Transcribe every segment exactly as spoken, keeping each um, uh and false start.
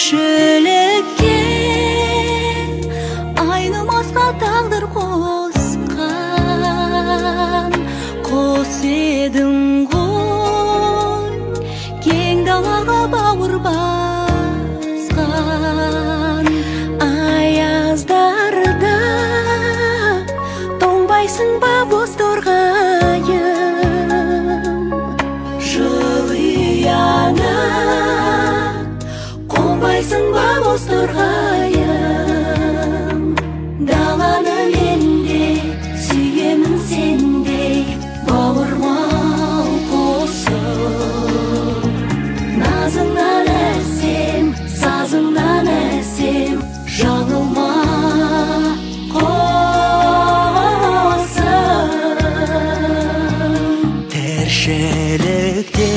Тіршілікке айнымасқа тағдыр қосқан қос едің ғой, кең далаға бауыр басқан. Аяздарда тоңбайсың ба боз торғайым, жылы яңа қонбайсың ба боз торғайым. Даланы менде сүйемін сендей, бауырмал қосып. Назыңнан әсем, сазыңнан әсем, жаңылма қосып. Тіршілікте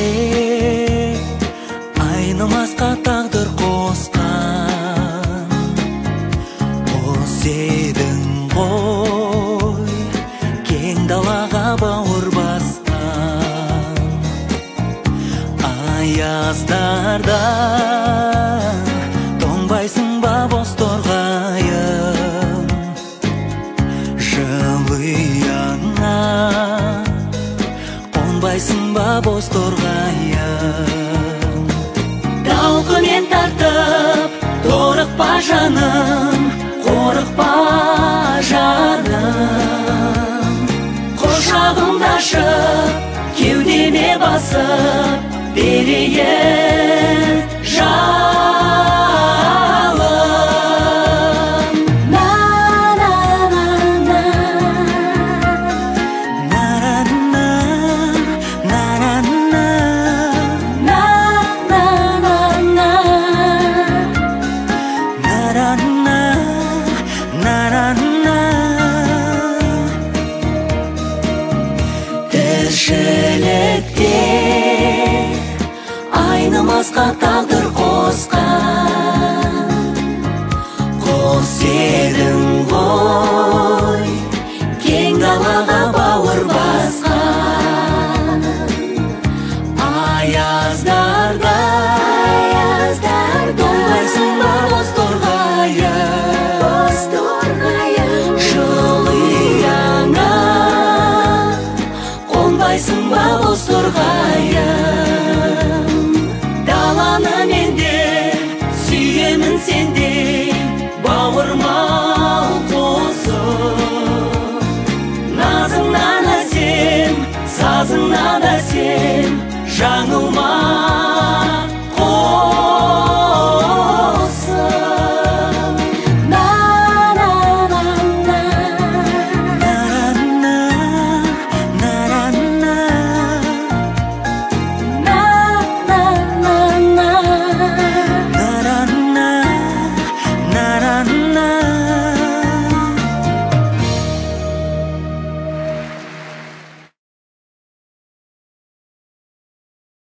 айнымасқа тағдыр қосқан қос едің ғой, кең далаға бауыр басқан. Аяздарда тоңбайсың ба боз торғайым, жылы яңа қонбайсың ба боз торғайым. Талқымен тартып, торықпа жаным, қорықпа жаным. Құшағымда ашып, кеудеме басып, берейін жалын. На-на-на-на, На-на-на, на-на-на, на-на-на-на, на-на-на, на-на-на. Тіршілікте айнымасқа тағдыр қосқан қос едің ғой, кең далаға бауыр басқан. Аяздарда тоңбайсың ба боз торғайым, жылы яңа қонбайсың ба боз торғайым.